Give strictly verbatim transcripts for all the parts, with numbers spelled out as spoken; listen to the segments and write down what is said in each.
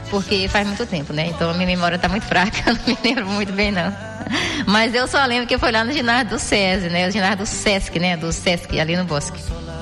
porque faz muito tempo, né? Então a minha memória tá muito fraca, eu não me lembro muito bem, não. Mas eu só lembro que foi lá no ginásio do SESI, né? O ginásio do SESC, né? Do SESC, ali no Bosque.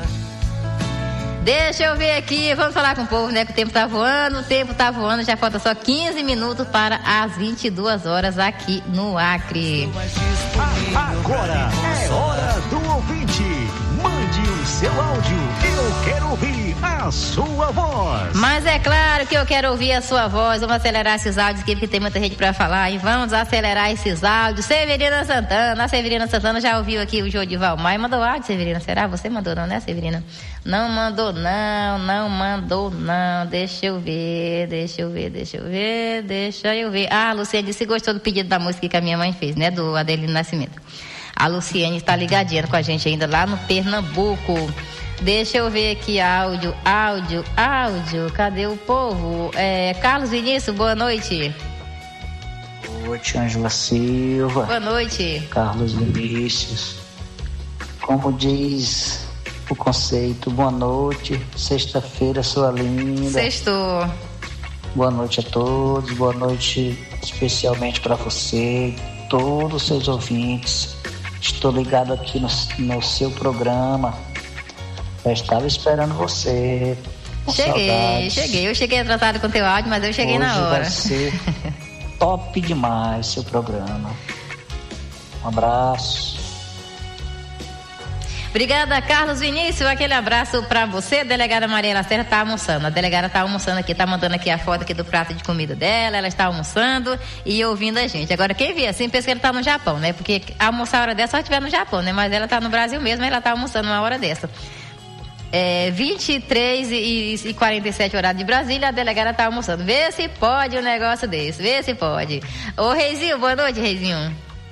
Deixa eu ver aqui, vamos falar com o povo, né? Que o tempo tá voando, o tempo tá voando, já falta só quinze minutos para as vinte e duas horas aqui no Acre. Agora é hora do ouvinte. Mande o seu áudio, eu quero ouvir a sua voz. Mas é claro que eu quero ouvir a sua voz. Vamos acelerar esses áudios aqui, porque tem muita gente pra falar. E vamos acelerar esses áudios. Severina Santana, a Severina Santana já ouviu aqui o Jodival Maia. Mandou áudio, Severina? Será? Você mandou não, né, Severina? Não mandou não, não mandou não. Deixa eu ver, deixa eu ver, deixa eu ver, deixa eu ver. Ah, a Luciane disse que gostou do pedido da música que a minha mãe fez, né? Do Adelino Nascimento. A Luciane está ligadinha com a gente ainda lá no Pernambuco. Deixa eu ver aqui, áudio, áudio, áudio. Cadê o povo? É, Carlos Vinícius, boa noite. Boa noite, Ângela Silva. Boa noite. Carlos Vinícius. Como diz o conceito, boa noite, sexta-feira, sua linda. Sextou. Boa noite a todos, boa noite especialmente para você, todos os seus ouvintes. Estou ligado aqui no, no seu programa. Eu estava esperando você. Cheguei, saudades. cheguei. Eu cheguei atrasado com teu áudio, mas eu cheguei Hoje na hora. Vai ser top demais seu programa. Um abraço. Obrigada, Carlos Vinícius. Aquele abraço pra você. A delegada Maria Lacerda tá almoçando. A delegada tá almoçando aqui, tá mandando aqui a foto aqui do prato de comida dela. Ela está almoçando e ouvindo a gente. Agora, quem vê assim, pensa que ela tá no Japão, né? Porque almoçar a hora dessa só estiver no Japão, né? Mas ela tá no Brasil mesmo, ela tá almoçando uma hora dessa. É, vinte e três e quarenta e sete horário de Brasília, a delegada tá almoçando. Vê se pode um negócio desse, vê se pode. Ô, Reizinho, boa noite, Reizinho.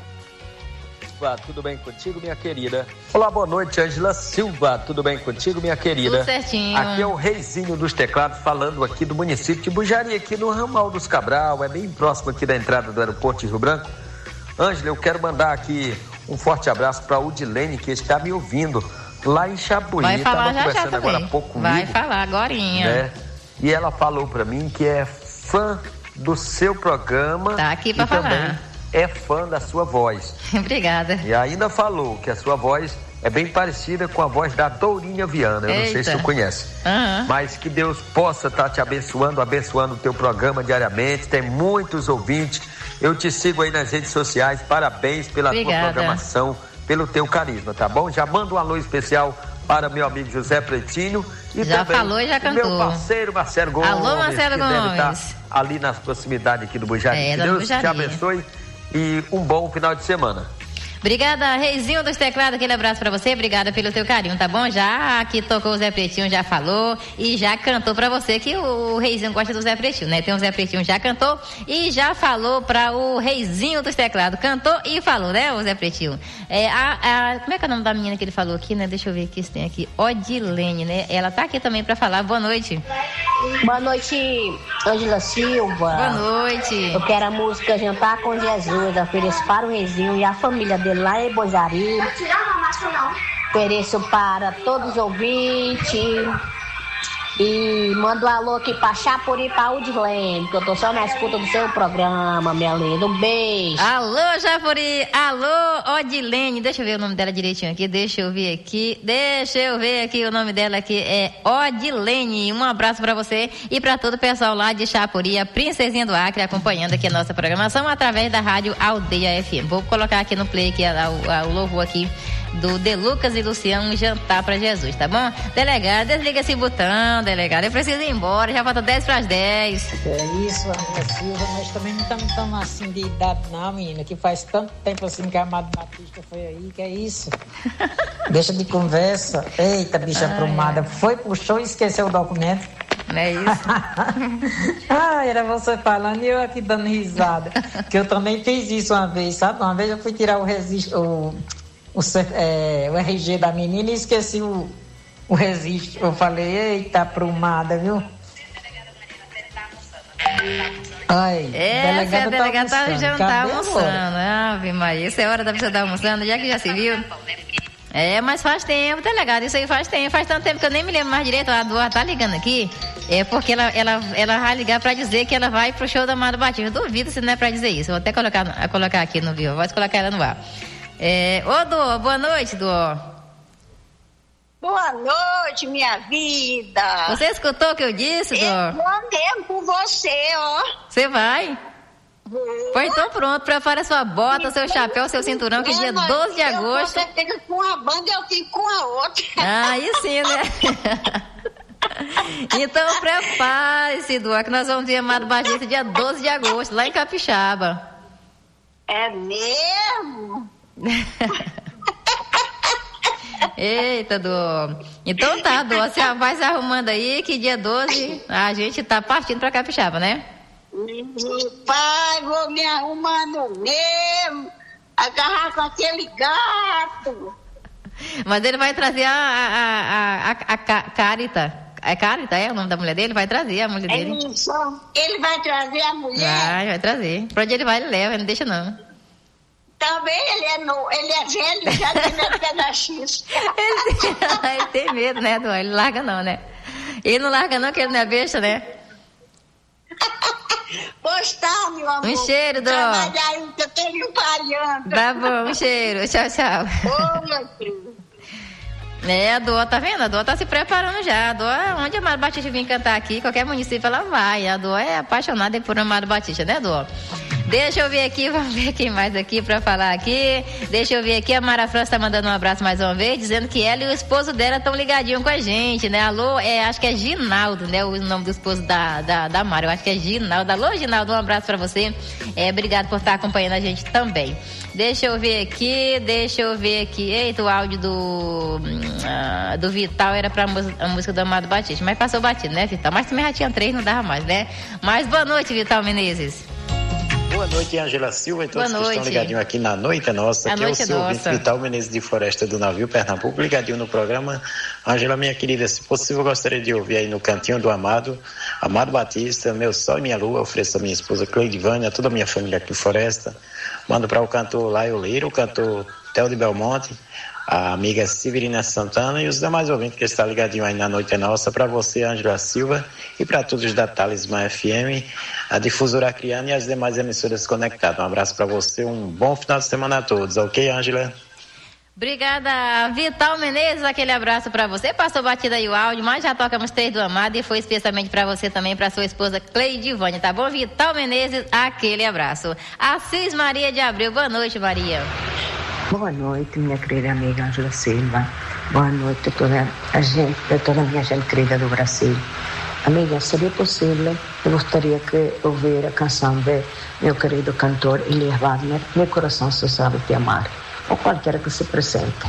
Tudo bem contigo, minha querida? Olá, boa noite, Ângela Silva. Tudo bem contigo, minha querida? Tudo certinho. Aqui é o Reizinho dos Teclados, falando aqui do município de Bujari, aqui no Ramal dos Cabral, é bem próximo aqui da entrada do aeroporto de Rio Branco. Ângela, eu quero mandar aqui um forte abraço para a Udilene, que está me ouvindo lá em Chapuí. Vai falar Tava já conversando já agora também. há pouco comigo, Vai falar agorinha. Né? E ela falou para mim que é fã do seu programa. Tá aqui para falar. Também é fã da sua voz. Obrigada. E ainda falou que a sua voz é bem parecida com a voz da Dourinha Viana. Eu Eita. Não sei se tu conhece. Uhum. Mas que Deus possa estar te abençoando, abençoando o teu programa diariamente. Tem muitos ouvintes. Eu te sigo aí nas redes sociais. Parabéns pela Obrigada. tua programação, pelo teu carisma, tá bom? Já mando um alô especial para meu amigo José Pretinho. E já também falou e já cantou. Meu parceiro Marcelo Gomes. Alô, Marcelo que Gomes. Deve estar ali nas proximidades aqui do Bujari. É, que Deus Bujari. te abençoe e um bom final de semana. Obrigada, Reizinho dos Teclados, aquele abraço pra você, obrigada pelo teu carinho, tá bom? Já aqui tocou o Zé Pretinho, já falou e já cantou pra você, que o Reizinho gosta do Zé Pretinho, né? Tem o Zé Pretinho, já cantou e já falou pra o Reizinho dos Teclados, cantou e falou, né, o Zé Pretinho? É, a, a, como é que é o nome da menina que ele falou aqui, né? Deixa eu ver aqui se tem aqui, Odilene, né? Ela tá aqui também pra falar, boa noite. Boa noite, Ângela Silva. Boa noite. Eu quero a música Jantar com Jesus, ofereço para o Reizinho e a família dele lá em Bojari. Ofereço para todos os ouvintes. E mando um alô aqui pra Chapuri, pra Udilene, que eu tô só na escuta do seu programa, minha linda. Um beijo. Alô, Chapuri. Alô, Odilene. Deixa eu ver o nome dela direitinho aqui. Deixa eu ver aqui. Deixa eu ver aqui o nome dela aqui. É Odilene. Um abraço pra você e pra todo o pessoal lá de Chapuri, a Princesinha do Acre, acompanhando aqui a nossa programação através da rádio Aldeia F M. Vou colocar aqui no play aqui, o, o louvor aqui do De Lucas e Luciano, Jantar pra Jesus, tá bom? Delegado, desliga esse botão, delegado. Eu preciso ir embora, já falta dez para as dez. É isso, Ângela Silva, nós também não estamos tão assim de idade não, menina, que faz tanto tempo assim que a Amado Batista foi aí, que é isso. Deixa de conversa. Eita, bicha ai, aprumada. Ai. Foi, puxou e esqueceu o documento. Não é isso? Ah, era você falando e eu aqui dando risada. Que eu também fiz isso uma vez, sabe? Uma vez eu fui tirar o registro, o, o, é, o R G da menina e esqueci o, o registro. Eu falei, eita, aprumada, viu? Ai, essa é a delegada tá, tá já tá almoçando. Ave Maria, essa é hora da pessoa estar almoçando, já que já se viu. É, mas faz tempo, delegado, isso aí faz tempo, faz tanto tempo que eu nem me lembro mais direito. A Duarte tá ligando aqui. É porque ela, ela, ela vai ligar pra dizer que ela vai pro show da Amado Batista. Eu duvido se não é pra dizer isso. Eu vou até colocar, colocar aqui no Viva Voz, colocar ela no ar. É, ô, Dô, boa noite, Dô. Boa noite, minha vida. Você escutou o que eu disse, Dô? Eu vou mesmo com você, ó. Você vai? Vou. Pois então pronto, prepara sua bota, seu chapéu, seu cinturão, que dia doze de agosto... Você fica com uma banda, eu fico com a outra. Ah, aí sim, né? Então prepare-se, Dô, que nós vamos ver Amado Batista dia doze de agosto, lá em Capixaba. É mesmo? Eita, Dô. Então tá, Dô, você vai se arrumando aí que dia doze a gente tá partindo pra Capixaba, né? Pai, vou me arrumando mesmo, agarrar com aquele gato. Mas ele vai trazer a, a, a, a, a Carita. É Carita, é o nome da mulher dele? Vai trazer a mulher dele. É isso. Ele vai trazer a mulher? Vai, vai trazer. Pra onde ele vai, ele leva, não deixa não. Também ele é, no, ele é velho, já tem medo de dar X. ele, ele tem medo, né, Dô? Ele larga não, né? Ele não larga não, que ele não é besta, né? Pois tá, meu amor. Um cheiro, Dô. Trabalhar aí, que eu tenho um palhando. Tá bom, um cheiro. Tchau, tchau. Ô, meu filho. É, a Dô, tá vendo? A Dô tá se preparando já. A Dô, onde a Amado Batista vir cantar aqui, qualquer município ela vai. A Dô é apaixonada por Amado Batista, né, Dô? Deixa eu ver aqui, vamos ver quem mais aqui pra falar aqui. Deixa eu ver aqui, a Mara França tá mandando um abraço mais uma vez, dizendo que ela e o esposo dela estão ligadinhos com a gente, né? Alô, é, acho que é Ginaldo, né? O nome do esposo da, da, da Mara, eu acho que é Ginaldo. Alô, Ginaldo, um abraço pra você. É, obrigado por estar acompanhando a gente também. Deixa eu ver aqui, deixa eu ver aqui. Eita, o áudio do, uh, do Vital era pra a música do Amado Batista, mas passou batido, né, Vital? Mas também já tinha três, não dava mais, né? Mas boa noite, Vital Menezes. Boa noite, Ângela Silva e todos Boa que noite. estão ligadinhos aqui na Noite é Nossa. A aqui noite é o seu é ouvinte nossa. Vital Menezes de Floresta do Navio, Pernambuco, ligadinho no programa. Ângela, minha querida, se possível, eu gostaria de ouvir aí no Cantinho do Amado, Amado Batista, Meu Sol e Minha Lua, ofereço a minha esposa Cleidivânia, toda a minha família aqui em Floresta. Mando para o cantor Laio Lira, o cantor Theo de Belmonte, a amiga Severina Santana e os demais ouvintes que estão ligadinhos aí na Noite é Nossa, para você, Ângela Silva, e para todos da Talismã F M, a Difusora Acriana e as demais emissoras conectadas. Um abraço para você, um bom final de semana a todos, ok, Ângela? Obrigada, Vital Menezes, aquele abraço pra você. Passou batida aí o áudio, mas já tocamos três do Amado e foi especialmente pra você também, pra sua esposa Cleidivânia, tá bom? Vital Menezes, aquele abraço. Assis Maria de Abreu, boa noite, Maria. Boa noite, minha querida amiga Ângela Silva. Boa noite a toda a gente, a toda a minha gente querida do Brasil. Amiga, seria possível, eu gostaria que ouvir a canção de meu querido cantor Elias Wagner, Meu Coração Só Sabe Te Amar, ou qualquer que se presente.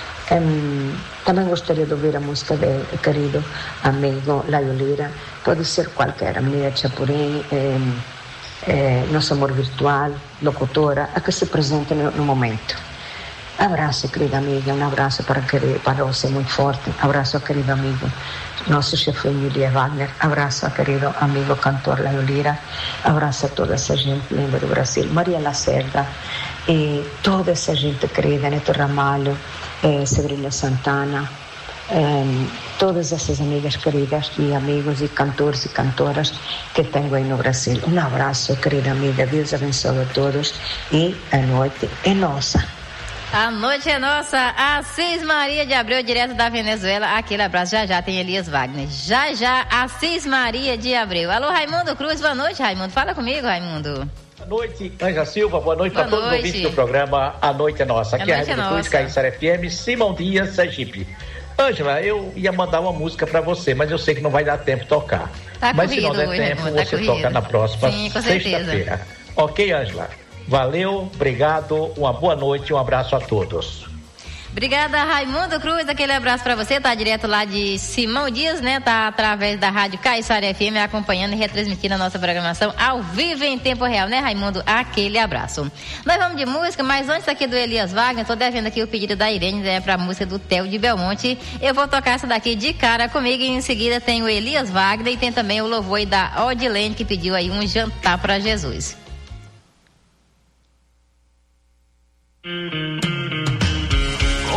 Um, também gostaria de ouvir a música de querido amigo Laio Lira, pode ser qualquer, a Menina Chapurim, um, é, Nosso Amor Virtual, locutora, a que se presente no, no momento. Abraço, querida amiga, um abraço para, para você muito forte, abraço, querido amigo, nosso chefinho Elias Wagner, abraço, querido amigo cantor Laio Lira, abraço a toda essa gente linda do Brasil, Maria Lacerda, e toda essa gente querida, Neto Ramalho, eh, Severina Santana, eh, todas essas amigas queridas e amigos e cantores e cantoras que tenho aí no Brasil. Um abraço, querida amiga, Deus abençoe a todos e a noite é nossa. A noite é nossa, Assis Maria de Abreu, direto da Venezuela, aquele abraço, já já tem Elias Wagner, já já, Assis Maria de Abreu. Alô, Raimundo Cruz, boa noite, Raimundo, fala comigo, Raimundo. Boa noite, Ângela Silva, boa noite Boa a todos noite. os ouvintes do programa A Noite é Nossa, aqui A é a Noite é Raimundo Cruz, Nossa. Caiçara F M, Simão Dias, Sergipe. Ângela, eu ia mandar uma música pra você, mas eu sei que não vai dar tempo de tocar. Tá mas se não corrido der hoje, tempo, Raimundo, tá você corrido. toca na próxima Sim, com certeza. sexta-feira. Ok, Ângela? Valeu, obrigado, uma boa noite e um abraço a todos. Obrigada, Raimundo Cruz, aquele abraço pra você, tá direto lá de Simão Dias, né, tá através da rádio Caiçara F M, acompanhando e retransmitindo a nossa programação ao vivo em tempo real, né, Raimundo? Aquele abraço. Nós vamos de música, mas antes aqui do Elias Wagner, tô devendo aqui o pedido da Irene, né, pra música do Theo de Belmonte, eu vou tocar essa daqui de cara comigo e em seguida tem o Elias Wagner e tem também o louvor aí da Odilene, que pediu aí um jantar pra Jesus.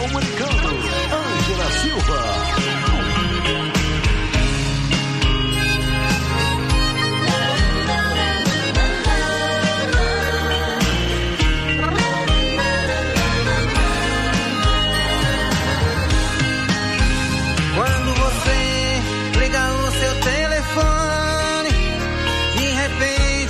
Comunicando, Ângela Silva.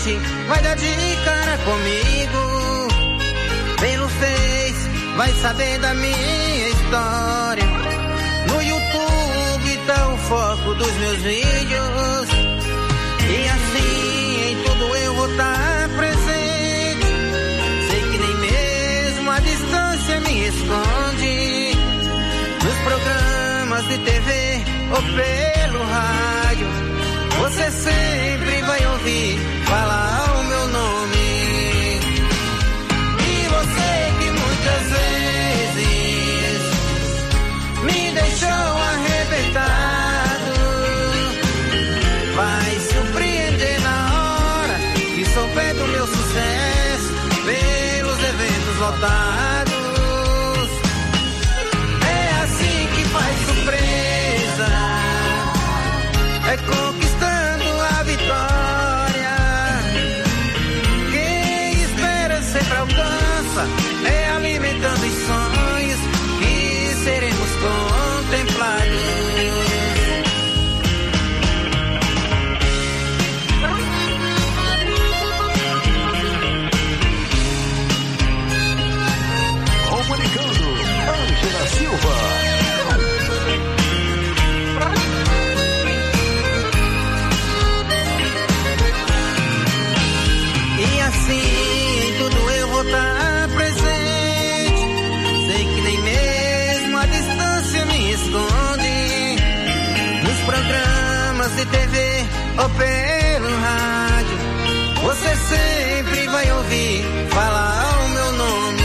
frente, vai dar de cara comigo. Pelo Face, vai saber da minha história. No YouTube tá o foco dos meus vídeos. E assim em tudo eu vou estar presente. Sei que nem mesmo a distância me esconde. Nos programas de T V ou pelo rádio, você sempre vai ouvir falar o meu nome. E você que muitas vezes me deixou arrebentado, vai surpreender na hora que souber do meu sucesso pelos eventos lotados. É assim que faz surpresa, é conquistando a vitória. Quem espera sempre alcança, é alimentando os sonhos que seremos contemplados. Comunicando, Ângela Silva. E assim em tudo eu vou estar presente. Sei que nem mesmo a distância me esconde. Nos programas de T V ou pelo rádio, você sempre vai ouvir falar o meu nome.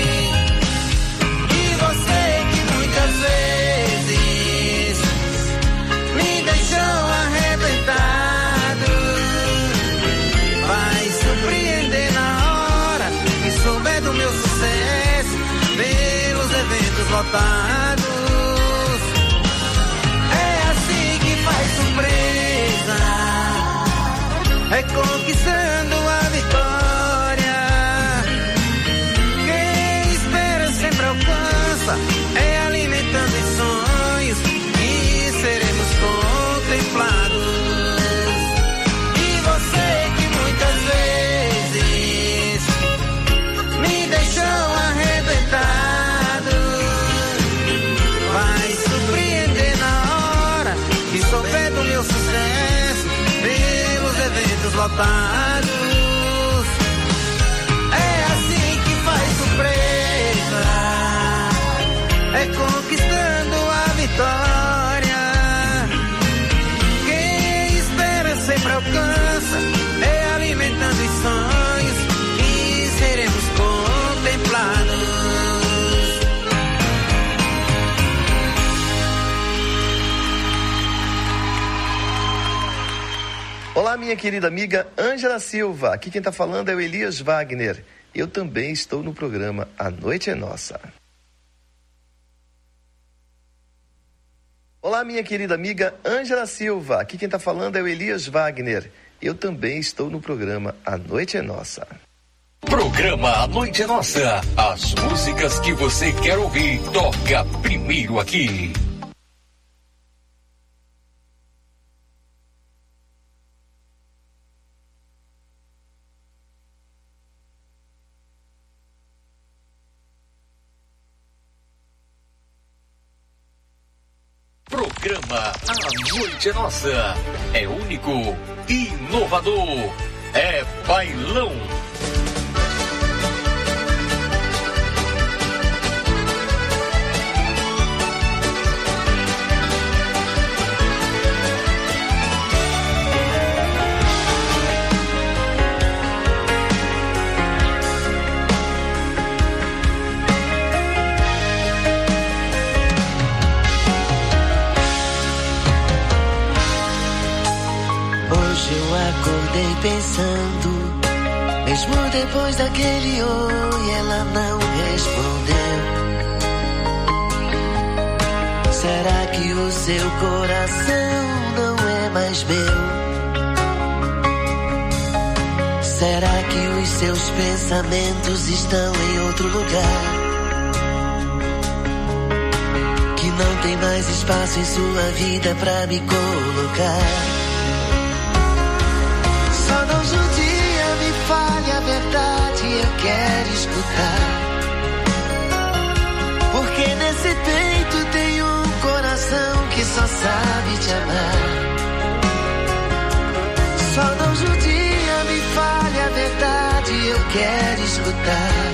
E você que muitas vezes me deixou arrebentado, vai surpreender na hora que souber do meu sucesso pelos eventos lotados. É assim que faz surpresa, é conquistando a vitória. Quem espera sempre alcança, é alimentando os sonhos e seremos contemplados. E você que muitas vezes me deixou arrebentado, vai surpreender na hora que souber do meu sucesso pelos eventos lotados. É assim que faz surpresa, é conquistando a vitória. Quem espera sempre alcança, é alimentando os sonhos e seremos contemplados. Olá, minha querida amiga Ângela Silva. Aqui quem está falando é o Elias Wagner. Eu também estou no programa A Noite é Nossa. Olá, minha querida amiga Ângela Silva. Aqui quem está falando é o Elias Wagner. Eu também estou no programa A Noite é Nossa. Programa A Noite é Nossa. As músicas que você quer ouvir, toca primeiro aqui. Programa A Noite é Nossa. É único, inovador, é bailão. Acordei pensando, mesmo depois daquele oi, ela não respondeu. Será que o seu coração não é mais meu? Será que os seus pensamentos estão em outro lugar? Que não tem mais espaço em sua vida pra me colocar? Só não judie quero escutar. Porque nesse peito tem um coração que só sabe te amar. Só não judia, me fale a verdade, eu quero escutar.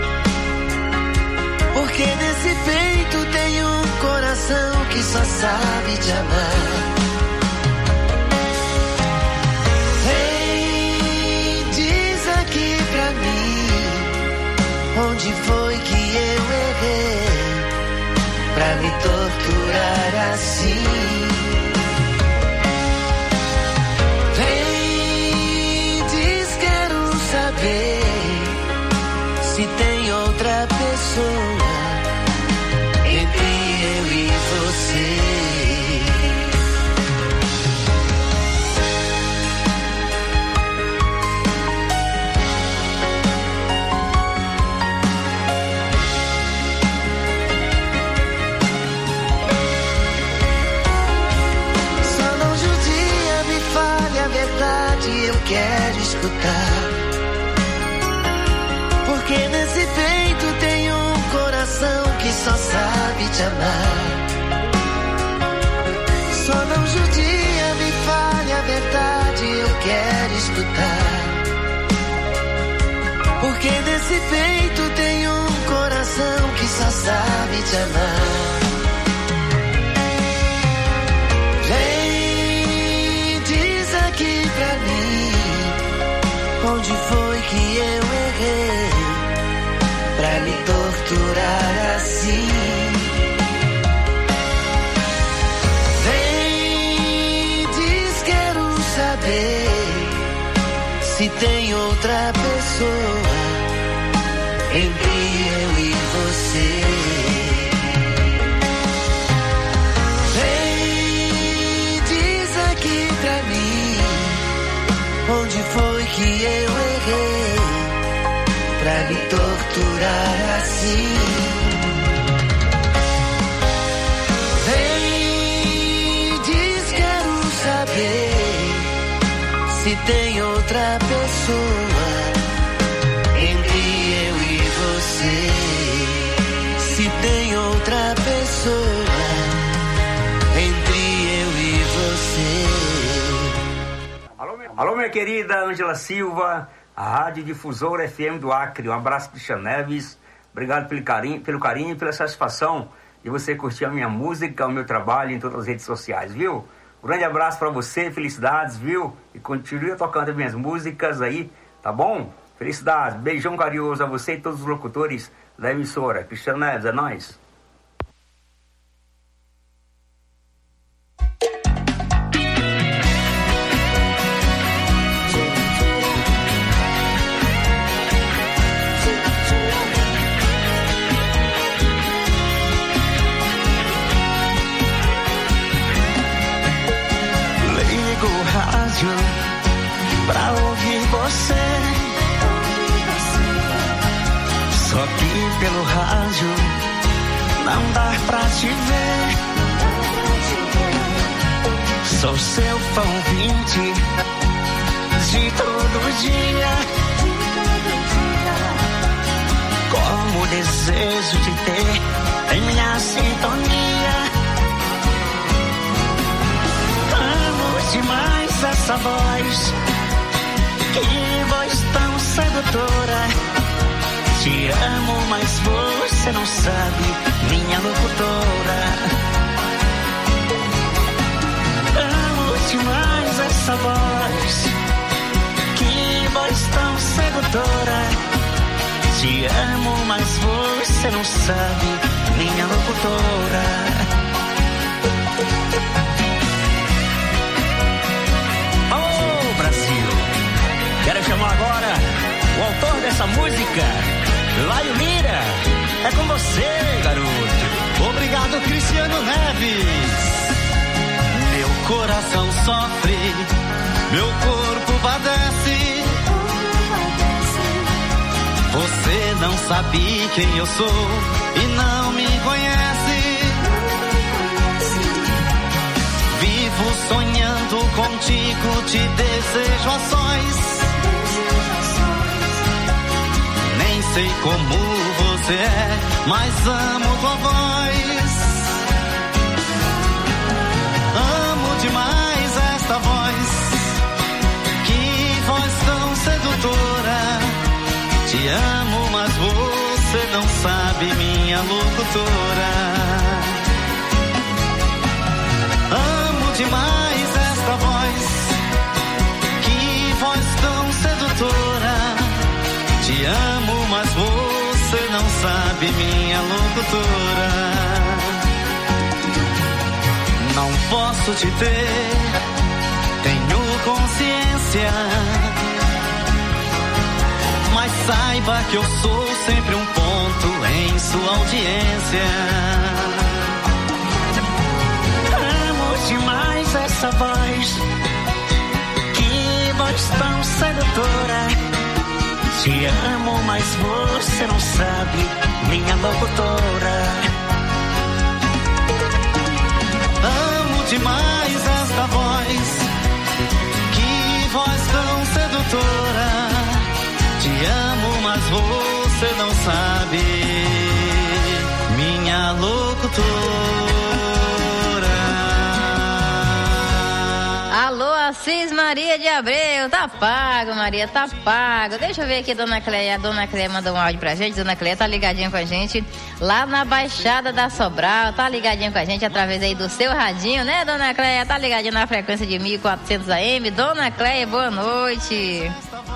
Porque nesse peito tem um coração que só sabe te amar. Vem, diz aqui pra mim, onde foi que eu errei pra me torturar assim? Vem, diz, quero saber se tem outra pessoa entre eu e você. Só não judia, me fale a verdade, eu quero escutar. Porque nesse peito tem um coração que só sabe te amar. Só não judia, me fale a verdade, eu quero escutar. Porque nesse peito tem um coração que só sabe te amar. Vem, diz aqui pra mim, onde foi que eu errei pra me torturar assim? Vem, diz, quero saber se tem outra pessoa entre eu e você. Vem, diz aqui pra mim, onde foi que eu errei pra me torturar assim? Vem, diz, quero saber se tem outra pessoa entre eu e você. Se tem outra pessoa entre eu e você. Alô, minha, Alô, minha querida Ângela Silva, a Rádio Difusora F M do Acre. Um abraço, Cristian Neves. Obrigado pelo carinho, pelo carinho e pela satisfação de você curtir a minha música, o meu trabalho em todas as redes sociais, viu? Um grande abraço para você, felicidades, viu? E continue tocando as minhas músicas aí, tá bom? Felicidades, beijão carinhoso a você e todos os locutores da emissora. Cristian Neves, é nóis. Pra ouvir você, só que pelo rádio não dá pra te ver. Sou seu fã ouvinte de todo dia, como desejo de ter em minha sintonia. Amo demais essa voz, que voz tão sedutora. Te amo, mas você não sabe, minha locutora. Amo demais essa voz, que voz tão sedutora. Te amo, mas você não sabe, minha locutora. Alô, Brasil! Quero chamar agora o autor dessa música, Laio Lira. É com você, garoto. Obrigado, Cristiano Neves. Meu coração sofre, meu corpo padece. Você não sabe quem eu sou e não me conhece. Vivo sonhando contigo, te desejo a sós. sei como você é, mas amo tua voz. Amo demais esta voz, que voz tão sedutora. Te amo, mas você não sabe, minha locutora. Amo demais esta voz, que voz tão sedutora. Te amo, mas você não sabe, minha locutora. Não posso te ter, tenho consciência, mas saiba que eu sou sempre um ponto em sua audiência. Amo demais essa voz, que voz tão sedutora. Te amo, mas você não sabe, minha locutora. Amo demais esta voz, que voz tão sedutora. Te amo, mas você não sabe, minha locutora. Alô, Assis Maria de Abreu, tá pago, Maria, tá pago. Deixa eu ver aqui, Dona Cleia. A Dona Cleia mandou um áudio pra gente. Dona Cleia tá ligadinha com a gente lá na Baixada da Sobral, tá ligadinha com a gente através aí do seu radinho, né, Dona Cleia? Tá ligadinha na frequência de mil e quatrocentos A M. Dona Cleia, boa noite.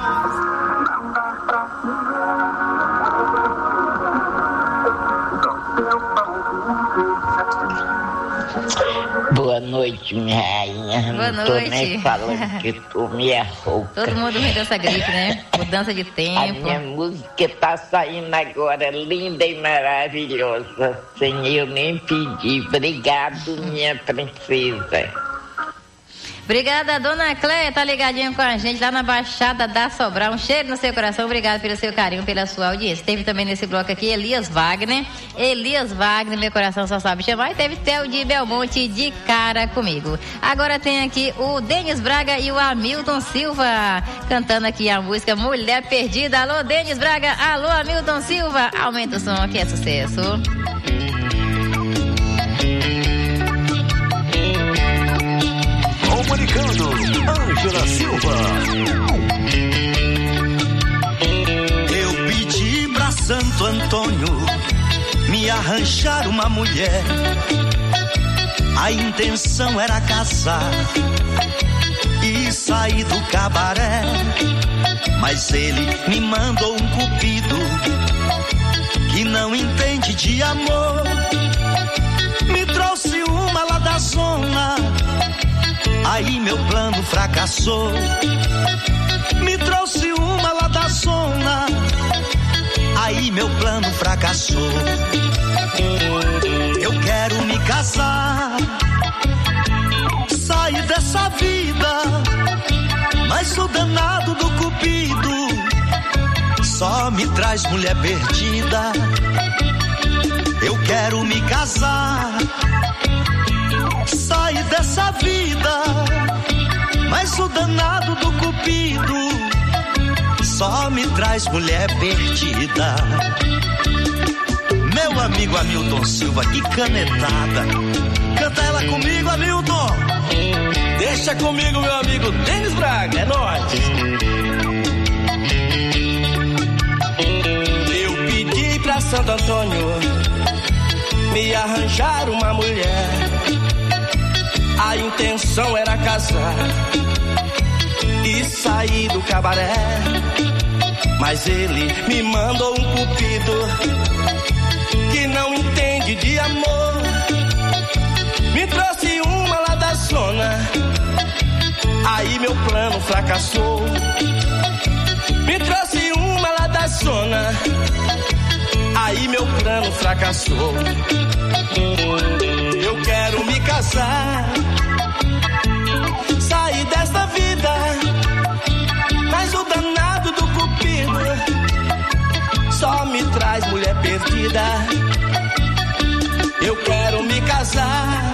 Boa noite, minha rainha. Boa Não noite. tô nem falando que tô minha roupa. Todo mundo rindo dessa gripe, né? Mudança de tempo. A minha música tá saindo agora, linda e maravilhosa, sem eu nem pedir. Obrigado, minha princesa. Obrigada, Dona Cleia, tá ligadinho com a gente lá na Baixada da Sobral. Um cheiro no seu coração, obrigado pelo seu carinho, pela sua audiência. Teve também nesse bloco aqui Elias Wagner. Elias Wagner, meu coração só sabe chamar. E teve Theo de Belmonte, de cara comigo. Agora tem aqui o Denis Braga e o Hamilton Silva cantando aqui a música Mulher Perdida. Alô, Denis Braga, alô, Hamilton Silva. Aumenta o som que é sucesso. Comunicando, Ângela Silva. Eu pedi pra Santo Antônio me arranjar uma mulher. A intenção era casar e sair do cabaré, mas ele me mandou um cupido que não entende de amor. Me trouxe uma lá da zona, aí meu plano fracassou. Me trouxe uma lá da zona, aí meu plano fracassou. Eu quero me casar, sair dessa vida, mas o danado do cupido só me traz mulher perdida. Eu quero me casar, sair dessa vida, mas o danado do cupido só me traz mulher perdida. Meu amigo Hamilton Silva, que canetada. Canta ela comigo, Hamilton. Deixa comigo, meu amigo Denis Braga, é nóis. Eu pedi pra Santo Antônio me arranjar uma mulher. A intenção era casar e sair do cabaré, mas ele me mandou um cupido que não entende de amor. Me trouxe uma lá da zona, aí meu plano fracassou. Me trouxe uma lá da zona, aí meu plano fracassou. Eu quero me casar, sair desta vida, mas o danado do cupido só me traz mulher perdida. Eu quero me casar,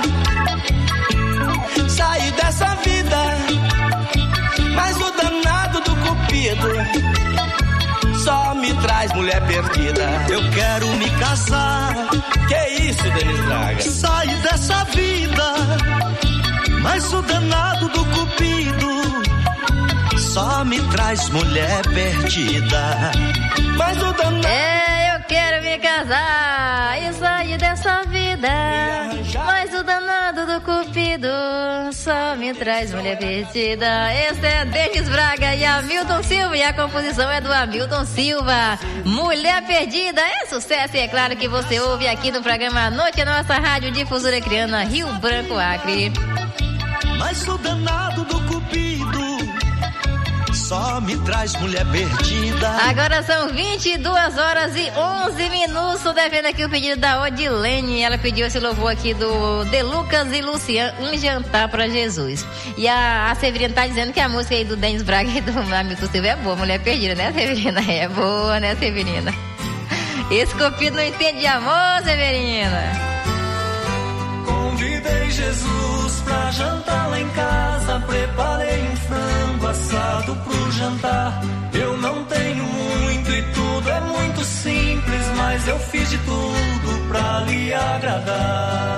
sair dessa vida, mas o danado do cupido só me traz traz mulher perdida. Eu quero me casar. Que isso, Denis Braga? Sair dessa vida, mas o danado do cupido só me traz mulher perdida. Mas o danado... É, eu quero me casar e sair dessa vida, mas o danado do cupido só me traz mulher perdida. Esse é Denis Braga e Hamilton Silva, e a composição é do Hamilton Silva. Mulher Perdida é sucesso, e é claro que você ouve aqui no programa à Noite, a nossa rádio Difusora Criana, Rio Branco, Acre. Mas o danado do cupido só me traz mulher perdida. Agora são vinte e duas horas e onze minutos. Tô devendo aqui o pedido da Odilene. Ela pediu esse louvor aqui do De Lucas e Luciano, Um Jantar pra Jesus. E a, a Severina tá dizendo que a música aí do Denis Braga e do Hamilton Silva é boa. Mulher Perdida, né, Severina? É boa, né, Severina? Esse cupido não entende de amor, Severina. Convidei Jesus pra jantar lá em casa, preparei um frango assado pro jantar. Eu não tenho muito e tudo é muito simples, mas eu fiz de tudo pra lhe agradar.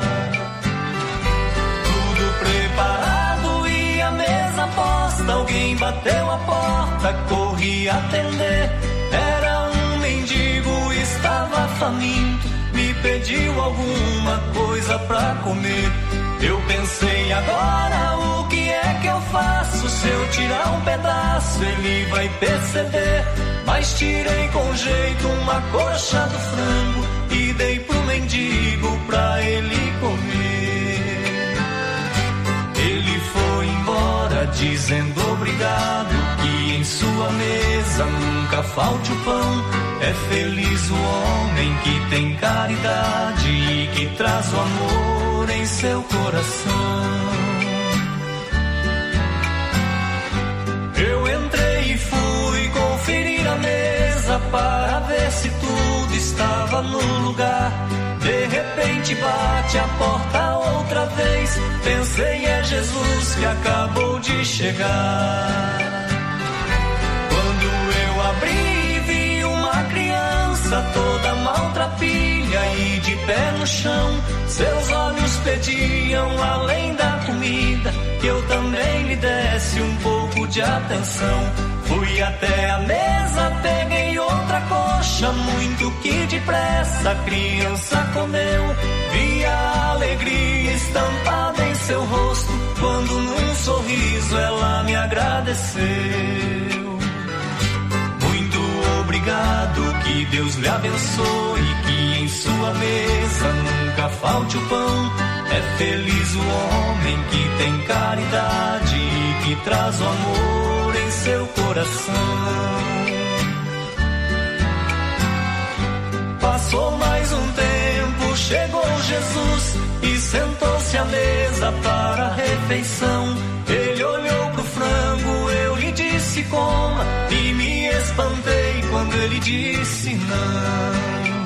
Tudo preparado e a mesa posta, alguém bateu a porta, corri atender. Era um mendigo, estava faminto, me pediu alguma coisa pra comer. Eu pensei, agora o que é que eu faço? Se eu tirar um pedaço ele vai perceber. Mas tirei com jeito uma coxa do frango e dei pro mendigo pra ele comer. Ele foi embora dizendo obrigado, que em sua mesa nunca falte o pão. É feliz o homem que tem caridade e que traz o amor em seu coração. Eu entrei e fui conferir a mesa para ver se tudo estava no lugar. De repente bate a porta outra vez. Pensei, é Jesus que acabou de chegar. Quando eu abri, vi uma criança toda maltrapilha e de pé no chão. Seus olhos pediam, além da comida, que eu também lhe desse um pouco de atenção. Fui até a mesa, peguei outra coxa, muito que depressa a criança comeu. Vi a alegria estampada em seu rosto, quando num sorriso ela me agradeceu. Muito obrigado, que Deus lhe abençoe, que em sua mesa nunca falte o pão. É feliz o homem que tem caridade e que traz o amor em seu coração. Passou mais um tempo, chegou Jesus e sentou-se à mesa para a refeição. Ele olhou pro frango, eu lhe disse coma, e me espantei quando ele disse não.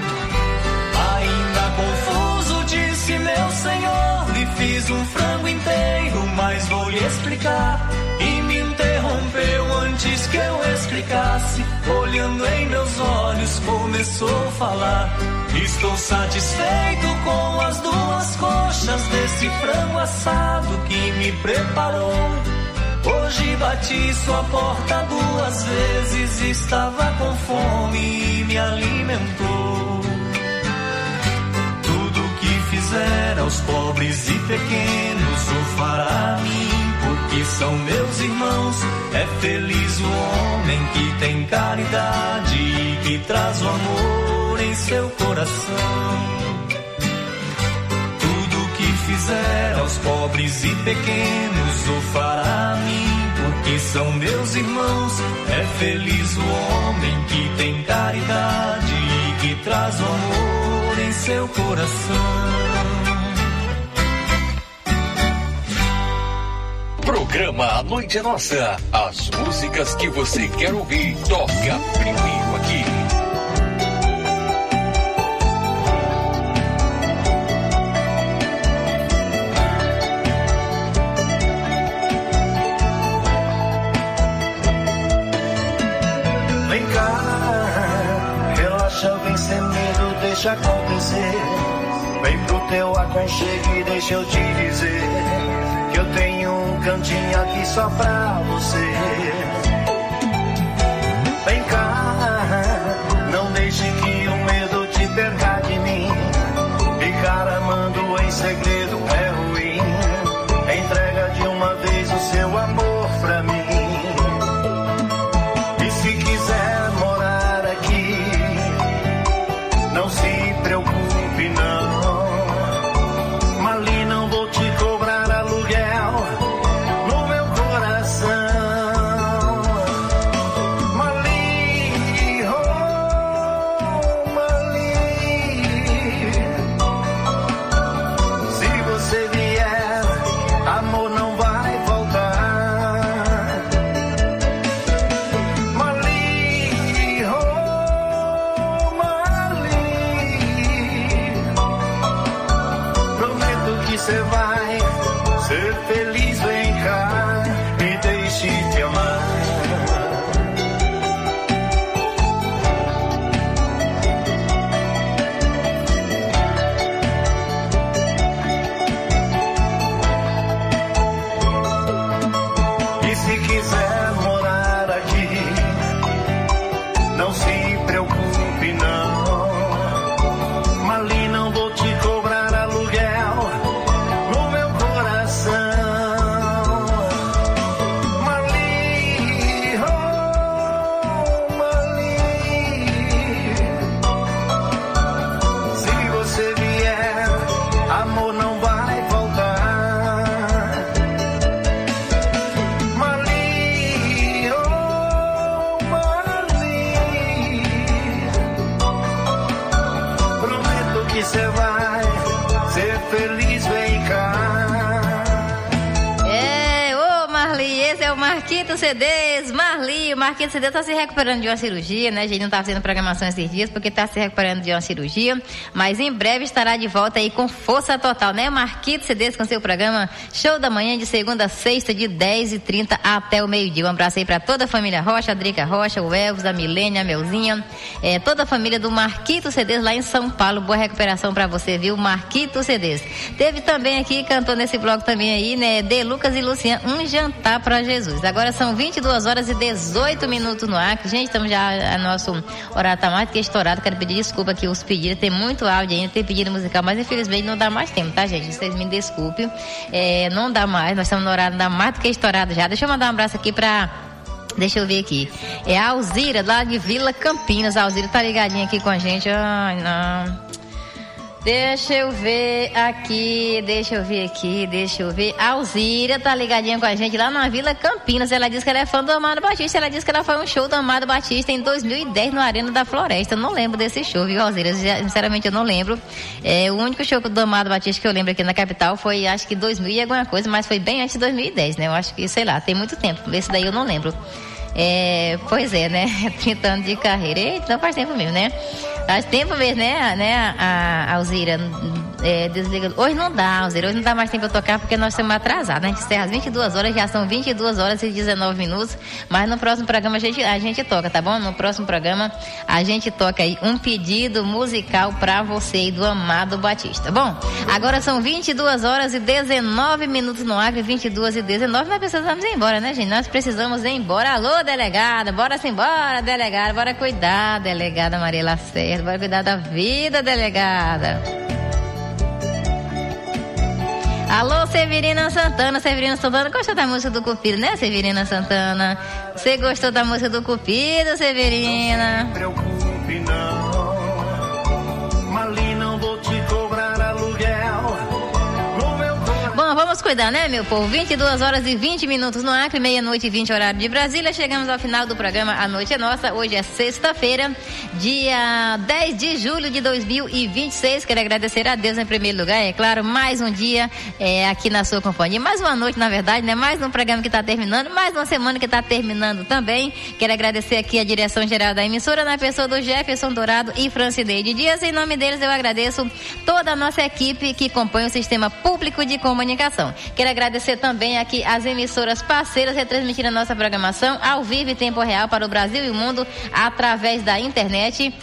Ainda confuso disse, meu senhor, lhe fiz um frango inteiro, mas vou lhe explicar. E me interrompeu antes que eu explicasse, olhando em meus olhos começou a falar. Estou satisfeito com as duas coxas desse frango assado que me preparou. Hoje bati sua porta duas vezes, estava com fome e me alimentou. Tudo que fizer aos pobres e pequenos o fará a mim, porque são meus irmãos. É feliz o homem que tem caridade e que traz o amor em seu coração. Tudo que fizer aos pobres e pequenos o fará a mim, porque são meus irmãos. É feliz o homem que tem caridade e que traz o amor em seu coração. Programa A Noite é Nossa. As músicas que você quer ouvir, toca primeiro aqui. Vem cá, deixa acontecer. Vem pro teu aconchego e deixa eu te dizer que eu tenho um cantinho aqui só pra você. Vem cá, não deixe que o medo te perca de mim. Ficar amando em segredo é ruim. Entrega de uma vez o seu amor pra mim. E se quiser morar aqui, não se preocupe não. Mali, não vou te cobrar aluguel no meu coração. Mali, oh Mali, se você vier, amor não vai voltar. Mali, oh Mali, prometo que você vai ser feliz, vem cá e deixe te amar. E se quiser morar aqui, não se preocupe não. Mali, não vou te cobrar aluguel no meu coração. Mali, oh Mali, se você vier, amor não vai voltar. Mali, oh Mali, prometo que você vai ser feliz, vem cá. É, ô Marli, esse é o Marquito C Ds. Marli, o Marquito C D tá se recuperando de uma cirurgia, né? A gente não tá fazendo programação esses dias porque tá se recuperando de uma cirurgia, mas em breve estará de volta aí com força total, né? Marquito C Ds com seu programa Show da Manhã de segunda a sexta de dez e trinta até o meio-dia. Um abraço aí pra toda a família Rocha, a Drica Rocha, o Elvis, a Milênia, a Melzinha, é, toda a família do Marquito C Ds lá em São Paulo. Boa recuperação pra você, viu? Marquito C Ds. Teve também aqui, cantou nesse bloco também aí, né? De Lucas e Luciano, Um Jantar pra Jesus. Agora são vinte e duas horas e dezoito minutos no ar. Gente, estamos já, a nosso horário tá mais do que estourado. Quero pedir desculpa que os pedidos, tem muito áudio ainda, tem pedido musical, mas infelizmente não dá mais tempo, tá, gente? Vocês me desculpem. É, não dá mais, nós estamos no horário, não dá mais do que estourado já. Deixa eu mandar um abraço aqui pra... Deixa eu ver aqui. É a Alzira, lá de Vila Campinas. A Alzira tá ligadinha aqui com a gente. Ai, não... Deixa eu ver aqui, deixa eu ver aqui, deixa eu ver. A Alzira tá ligadinha com a gente lá na Vila Campinas. Ela diz que ela é fã do Amado Batista. Ela diz que ela foi um show do Amado Batista em dois mil e dez no Arena da Floresta. Eu não lembro desse show, viu, Alzira? Sinceramente, eu não lembro. É, o único show do Amado Batista que eu lembro aqui na capital foi, acho que dois mil e alguma coisa, mas foi bem antes de dois mil e dez, né? Eu acho que, sei lá, tem muito tempo. Esse daí eu não lembro. É, pois é, né? trinta anos de carreira. Eita, não faz tempo mesmo, né? Faz tempo mesmo, né, né, a, a Alzira? É, desliga. Hoje não dá, Alzira, hoje não dá mais tempo pra tocar porque nós estamos atrasados, né? A gente encerra às vinte e duas horas, já são vinte e duas horas e dezenove minutos, mas no próximo programa a gente, a gente toca, tá bom? No próximo programa a gente toca aí um pedido musical pra você do Amado Batista. Bom, agora são vinte e duas horas e dezenove minutos no Acre, vinte e duas e dezenove, nós precisamos ir embora, né, gente? Nós precisamos ir embora. Alô, delegada, bora se embora, delegada, bora cuidar, delegada Maria Lacerda, bora cuidar da vida, delegada. Alô, Severina Santana. Severina Santana, gostou da música do Cupido, né, Severina Santana? Você gostou da música do Cupido, Severina? Não se preocupe não, Mali, não vou te cobrar aluguel no meu coração. Bom, vamos cuidar, né, meu povo? vinte e duas horas e vinte minutos no Acre, meia-noite e vinte horário de Brasília. Chegamos ao final do programa A Noite é Nossa. Hoje é sexta-feira, dia dez de julho de dois mil e vinte e seis. Quero agradecer a Deus em primeiro lugar, é claro, mais um dia é, aqui na sua companhia. Mais uma noite, na verdade, né? Mais um programa que está terminando, mais uma semana que está terminando também. Quero agradecer aqui a direção geral da emissora, na pessoa do Jefferson Dourado e Francineide Dias. Em nome deles, eu agradeço toda a nossa equipe que compõe o sistema público de comunicação. Quero agradecer também aqui as emissoras parceiras retransmitindo a nossa programação ao vivo em tempo real para o Brasil e o mundo através da internet.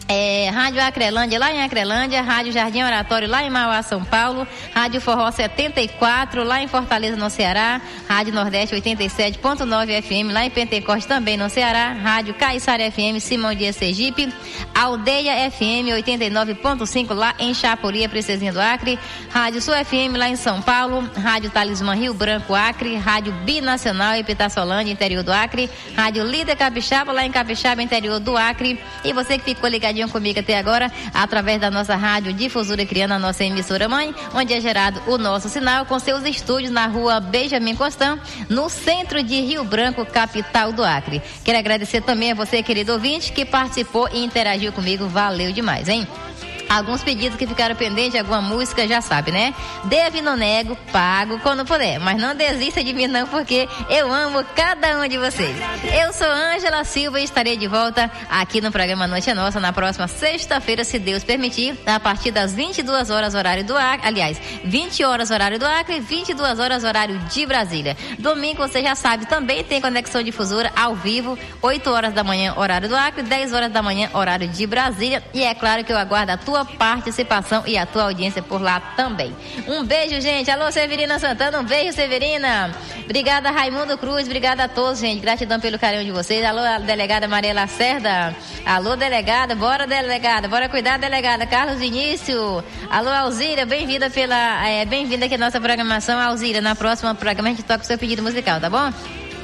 É, Rádio Acrelândia, lá em Acrelândia, Rádio Jardim Oratório, lá em Mauá, São Paulo, Rádio Forró setenta e quatro, lá em Fortaleza, no Ceará, Rádio Nordeste oitenta e sete ponto nove F M, lá em Pentecoste, também no Ceará, Rádio Caiçara F M, Simão Dias, Sergipe, Aldeia F M oitenta e nove ponto cinco, lá em Chapuria, Princesinha do Acre, Rádio Sul F M, lá em São Paulo, Rádio Talismã, Rio Branco, Acre, Rádio Binacional, Ipitaçolândia, interior do Acre, Rádio Líder Capixaba, lá em Capixaba, interior do Acre, e você que ficou ligadinho comigo até agora, através da nossa rádio Difusora Criando, a nossa emissora mãe, onde é gerado o nosso sinal, com seus estúdios na rua Benjamin Constant, no centro de Rio Branco, capital do Acre. Quero agradecer também a você, querido ouvinte, que participou e interagiu comigo, valeu demais, hein? Alguns pedidos que ficaram pendentes, alguma música, já sabe, né? Devo e não nego, pago quando puder. Mas não desista de mim não, porque eu amo cada um de vocês. Eu sou Ângela Silva e estarei de volta aqui no programa Noite é Nossa na próxima sexta-feira, se Deus permitir, a partir das vinte e duas horas horário do Acre, aliás, vinte horas horário do Acre e vinte e duas horas horário de Brasília. Domingo, você já sabe, também tem Conexão Difusora ao vivo, oito horas da manhã horário do Acre, dez horas da manhã horário de Brasília. E é claro que eu aguardo a tua participação e a tua audiência por lá também. Um beijo, gente. Alô, Severina Santana, um beijo, Severina. Obrigada, Raimundo Cruz, obrigada a todos, gente. Gratidão pelo carinho de vocês. Alô, delegada Maria Lacerda. Alô, delegada, bora, delegada, bora cuidar, delegada. Carlos Vinícius. Alô, Alzira, bem-vinda pela, é, bem-vinda aqui à nossa programação, Alzira. Na próxima programa a gente toca o seu pedido musical, tá bom?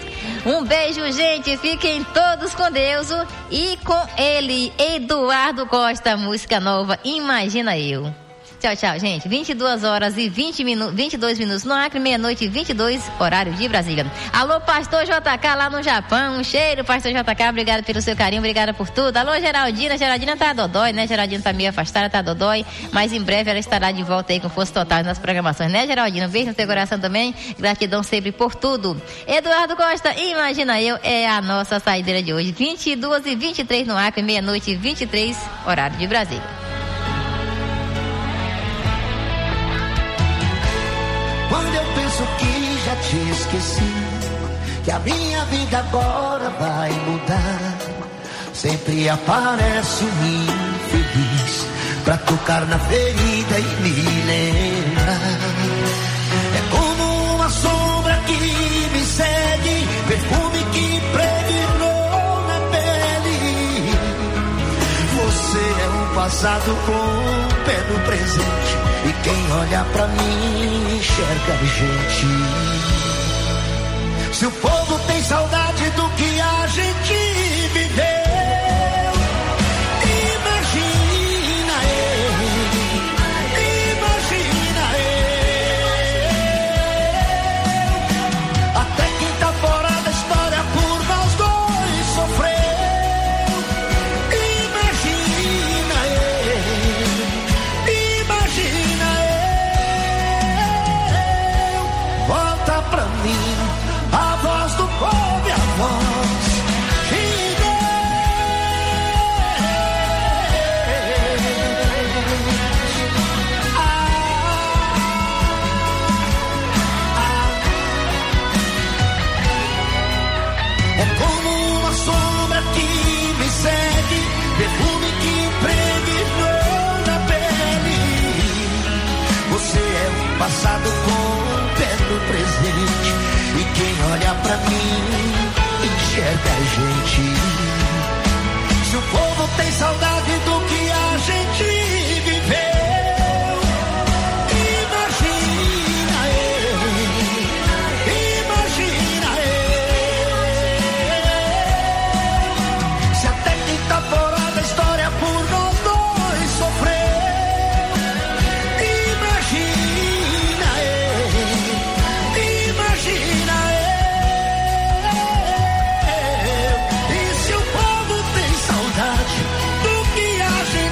Um beijo, gente. Fiquem todos com Deus e com ele, Eduardo Costa, música nova, Imagina Eu. Tchau, tchau, gente. vinte e duas horas e vinte minutos, vinte e dois minutos no Acre, meia-noite e vinte e dois, horário de Brasília. Alô, Pastor J K lá no Japão. Um cheiro, Pastor J K. Obrigado pelo seu carinho, obrigada por tudo. Alô, Geraldina. Geraldina tá dodói, né? Geraldina tá meio afastada, tá dodói. Mas em breve ela estará de volta aí com força total nas programações, né, Geraldina? Um beijo no teu coração também. Gratidão sempre por tudo. Eduardo Costa, Imagina Eu, é a nossa saideira de hoje. vinte e duas e vinte e três no Acre, meia-noite e vinte e três, horário de Brasília. Quando eu penso que já te esqueci, que a minha vida agora vai mudar, sempre aparece um infeliz pra tocar na ferida e me lembrar. É como uma sombra que me segue, perfume que impregnou na pele. Você é um passado com o pé no presente, e quem olha pra mim enxerga a gente. Se o povo tem saudade do que a gente viveu, imagina eu, imagina eu. Até quem tá fora da história por nós dois sofreu. Imagina eu, imagina eu. Volta pra mim a voz do povo e a voz de Deus. Ah, ah. É como uma sombra que me segue, perfume que impregnou na pele. Você é um passado com o pé no presente, e quem olha pra mim enxerga a gente. Se o povo tem saudade do que a gente viveu, imagina eu, imagina eu. Se até quem tá fora da história por nós dois sofreu, imagina eu, imagina eu. E se o povo tem saudade do que a gente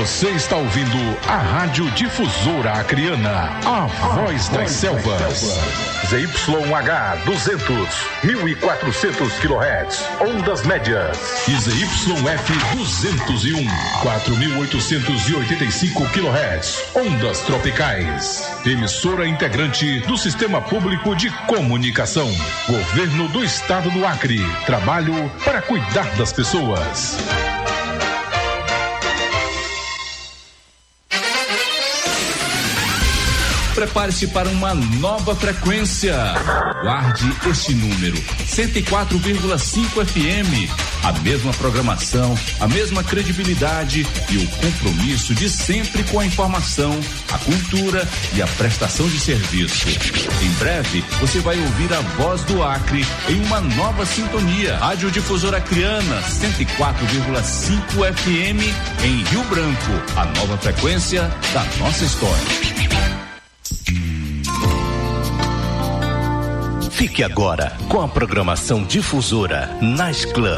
Você está ouvindo a Rádio Difusora Acreana, a voz das selvas. Z Y H duzentos, mil e quatrocentos quilohertz, ondas médias. E Z Y F duzentos e um, quatro mil oitocentos e oitenta e cinco quilohertz, ondas tropicais. Emissora integrante do Sistema Público de Comunicação. Governo do Estado do Acre. Trabalho para cuidar das pessoas. Prepare-se para uma nova frequência. Guarde este número, cento e quatro vírgula cinco F M. A mesma programação, a mesma credibilidade e o compromisso de sempre com a informação, a cultura e a prestação de serviço. Em breve, você vai ouvir a voz do Acre em uma nova sintonia. Rádio Difusora Acreana, cento e quatro vírgula cinco F M em Rio Branco. A nova frequência da nossa história. Fique agora com a programação Difusora Night Club.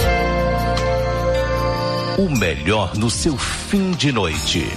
O melhor no seu fim de noite.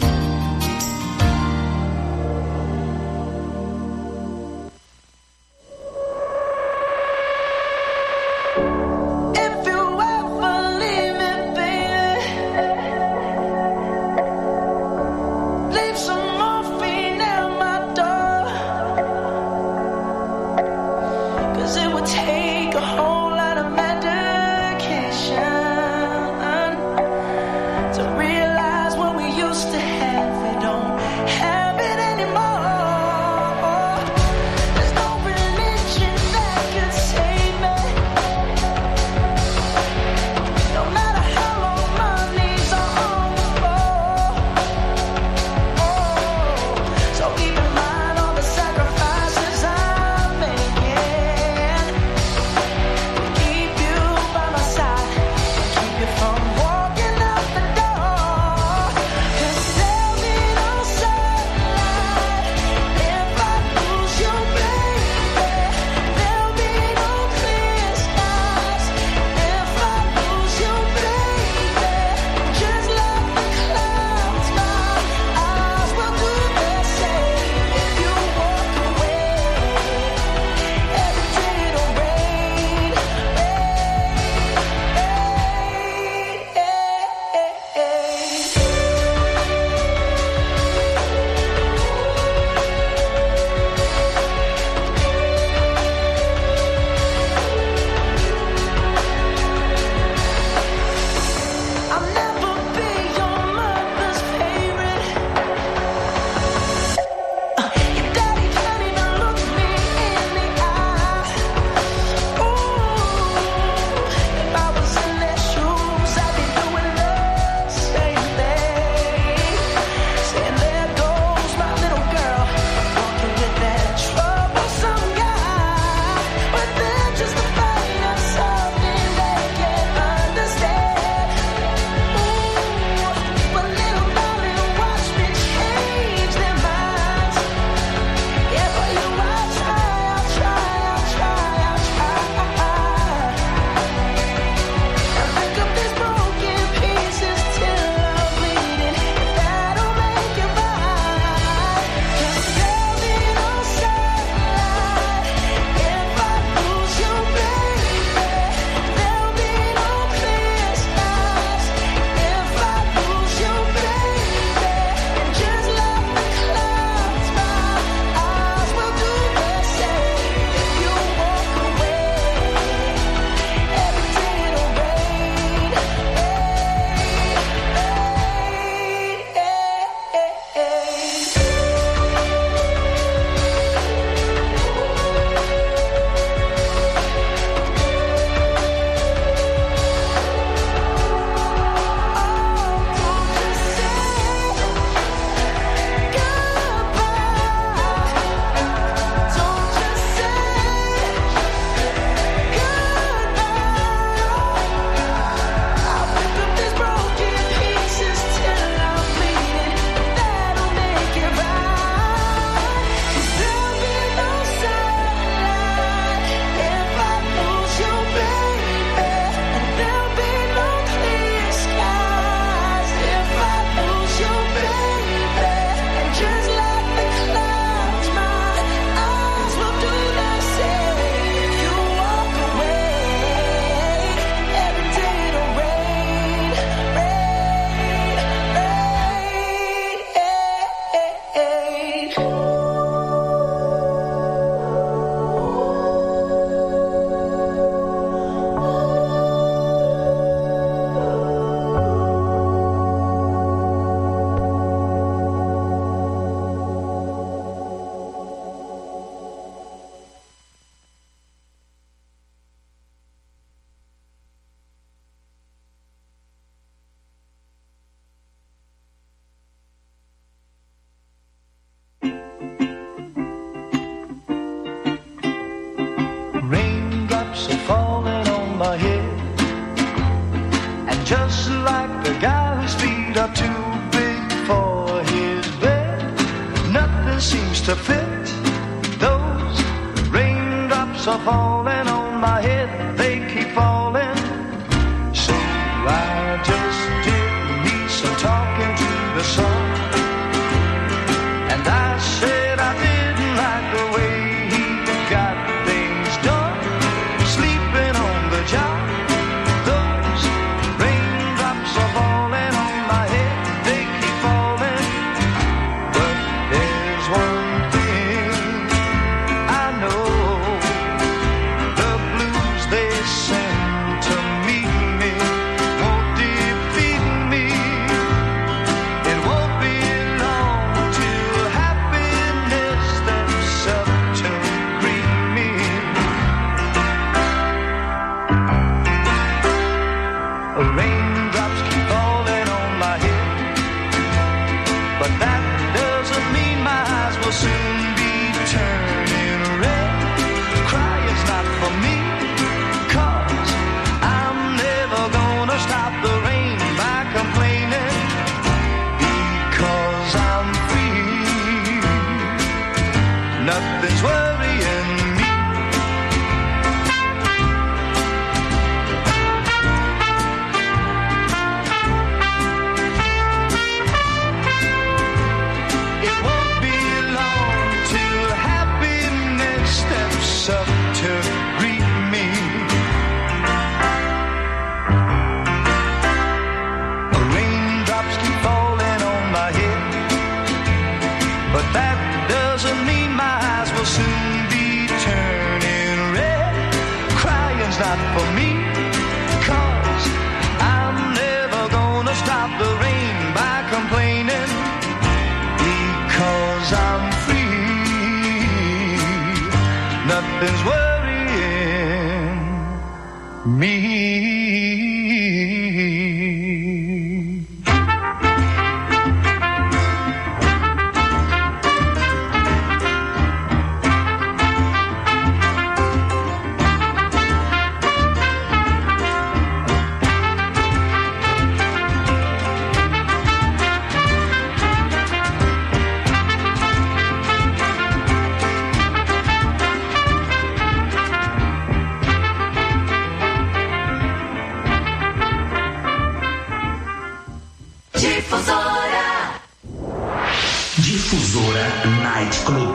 to fit. Those raindrops are falling on my head, they keep falling. So I just did me some talking to the sun, and I said I didn't like the way he got things done, sleeping on the job. Those raindrops are falling on my head, they keep falling. But there's one thing I know, the blues they send to meet me won't defeat me. It won't be long till happiness steps up to greet me. Raindrops keep falling on my head, but that doesn't mean my eyes will soon be turning red. Crying's not for me, 'cause I'm never gonna stop the rain by complaining, because I'm free. Nothing's worrying me. It won't be long till happiness steps up to greet me. Raindrops keep falling on my head, but that doesn't mean my eyes will soon be turning red. Crying's not for me, 'cause I'm never gonna stop the rain by complaining, because I'm free. Nothing's worrying me. Difusora. Difusora Night Club.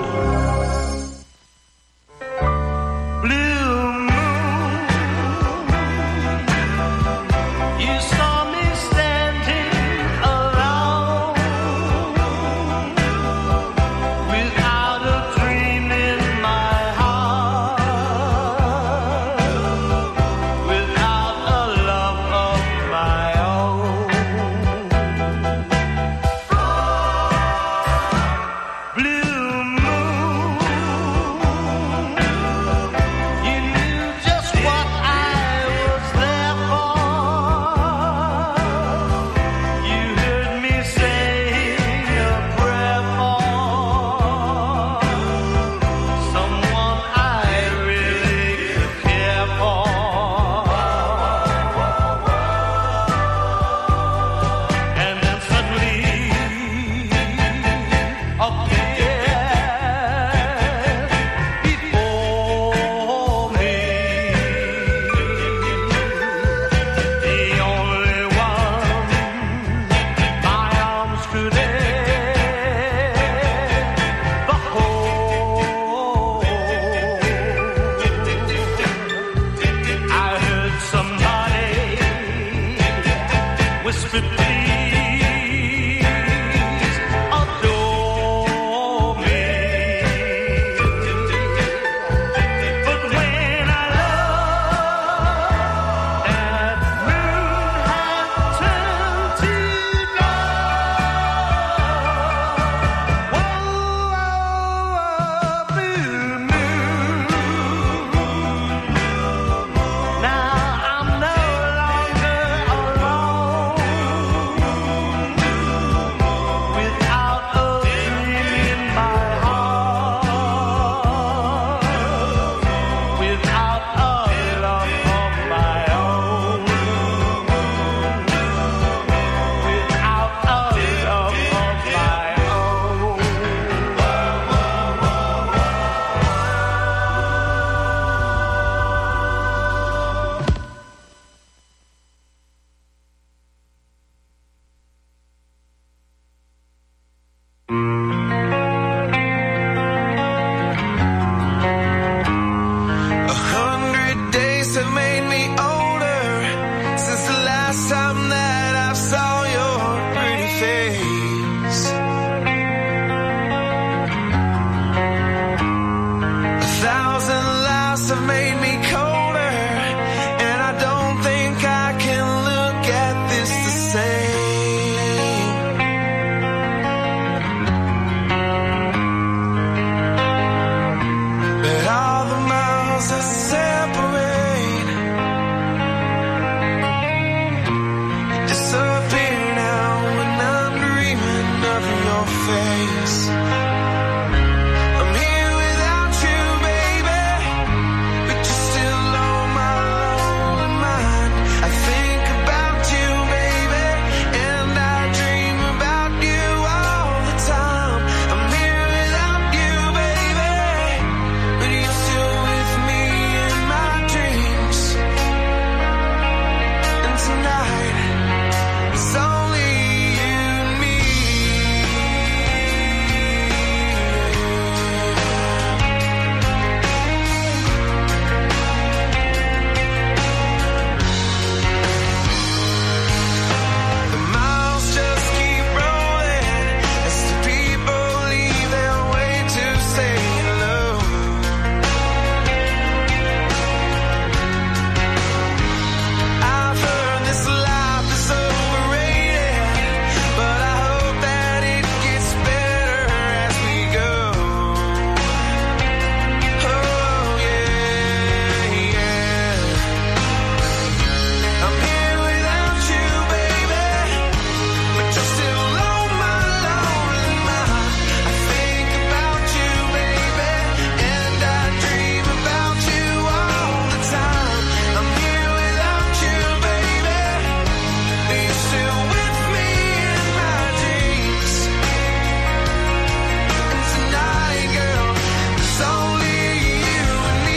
Blue moon, you saw me standing alone, without a dream in my heart, without a love of my own. Blue moon, walls that separate disappear now when I'm dreaming of your face. I'm here without you, baby, but you're still on my lonely mind. I think about you, baby, and I dream about you all the time. I'm here without you, baby, but you're still with me in my dreams. And tonight it's only you and me. The miles just keep rolling as the people leave their way to say hello. I've heard this life is overrated, but I hope that it gets better as we go. Oh yeah, yeah. I'm here without you, baby, but you're still on my lonely mind. I think about you, baby, and I dream about you all the time. I'm here without you, baby, but you're still with me in my dreams. And tonight, girl, it's only you and me.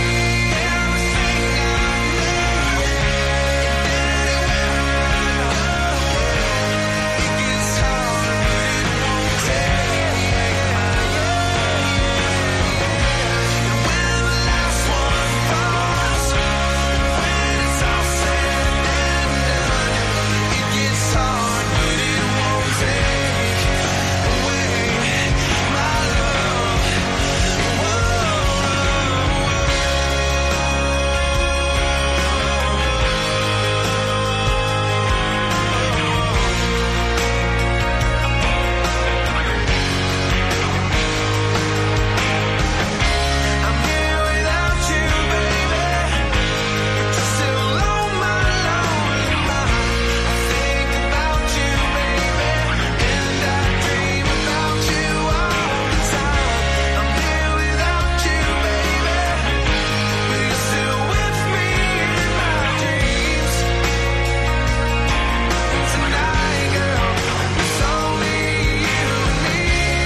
I'm here without you, baby, but you're still on my lonely mind. I think about you, baby, and I dream about you all the time. I'm here without you, baby, but you're still with me in my dreams. And tonight, girl, it's only you and me.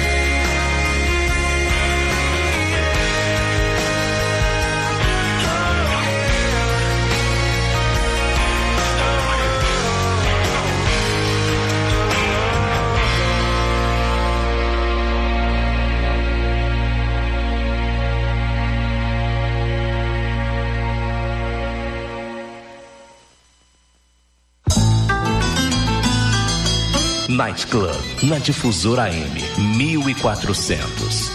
Night Club, na Difusora A M mil e quatrocentos.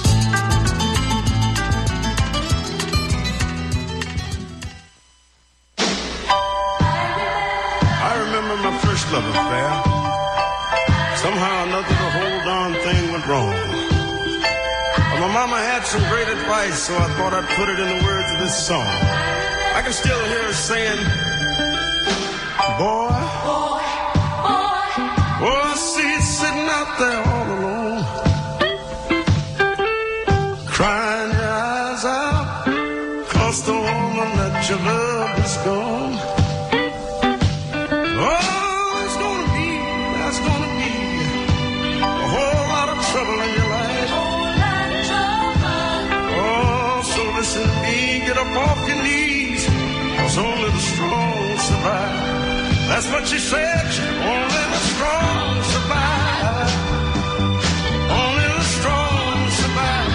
I remember my first love affair. Somehow or another, the whole darn thing went wrong. But my mama had some great advice, so I thought I'd put it in the words of this song. I can still hear her saying, boy, boy, boy, oh, I see you sitting out there all alone, crying your eyes out, 'cause the woman that you love is gone. Oh, there's gonna be, there's gonna be a whole lot of trouble in your life. Oh, so listen to me, get up off your knees, 'cause only the strong survive. That's what she said, only the strong survive. Only the strong survive.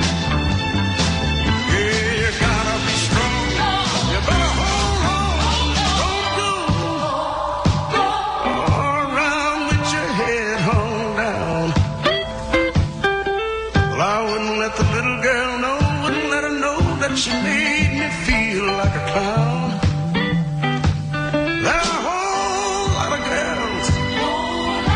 Yeah, you gotta be strong. You better hold on, don't go, go around with your head hung down. Well, I wouldn't let the little girl know, wouldn't let her know that she made me feel like a clown. There are a whole lot of girls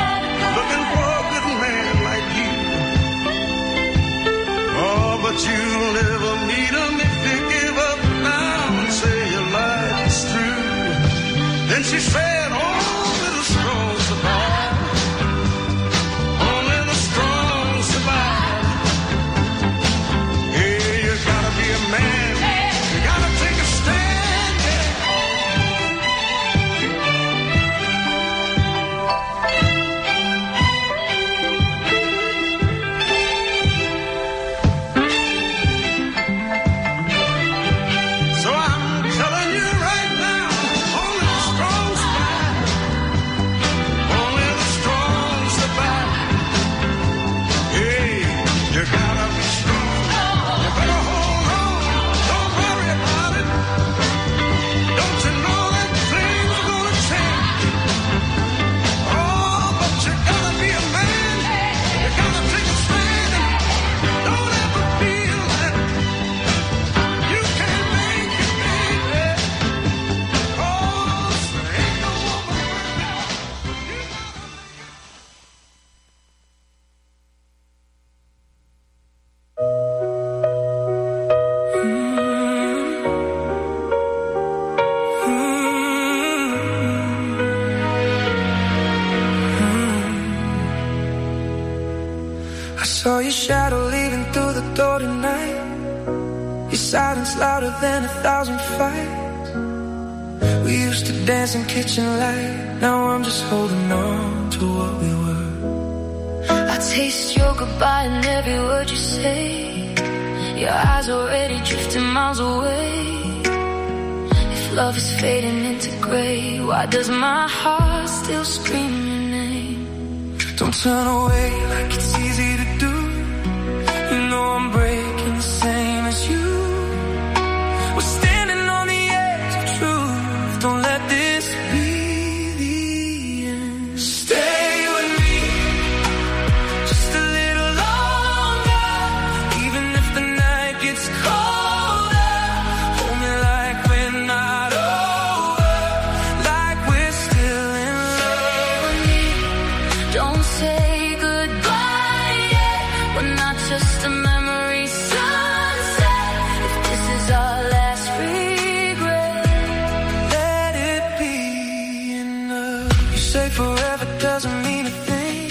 silence louder than a thousand fights. We used to dance in kitchen light. Now I'm just holding on to what we were. I taste your goodbye in every word you say. Your eyes already drifting miles away. If love is fading into gray, why does my heart still scream your name? Don't turn away like it's easy to do. You know I'm breaking the same as you. We're standing on the edge of truth. Don't let this be the end. Stay with me just a little longer. Even if the night gets colder, hold me like we're not over, like we're still in love. Don't say goodbye yet. We're not just a memory sunset. If this is our last regret, let it be enough. You say forever doesn't mean a thing,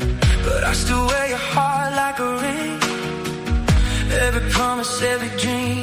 but I still wear your heart like a ring. Every promise, every dream,